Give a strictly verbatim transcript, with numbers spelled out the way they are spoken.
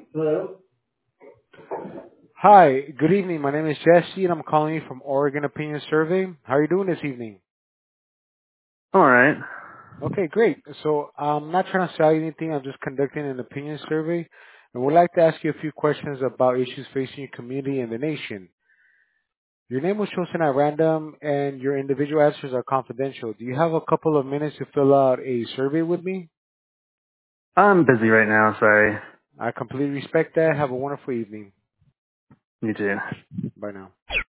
Hello? Hi, good evening. My name is Jesse, and I'm calling you from Oregon Opinion Survey. How are you doing this evening? All right. Okay, great. So I'm not trying to sell you anything. I'm just conducting an opinion survey, and would like to ask you a few questions about issues facing your community and the nation. Your name was chosen at random, and your individual answers are confidential. Do you have a couple of minutes to fill out a survey with me? I'm busy right now, sorry. I completely respect that. Have a wonderful evening. You too. Bye now.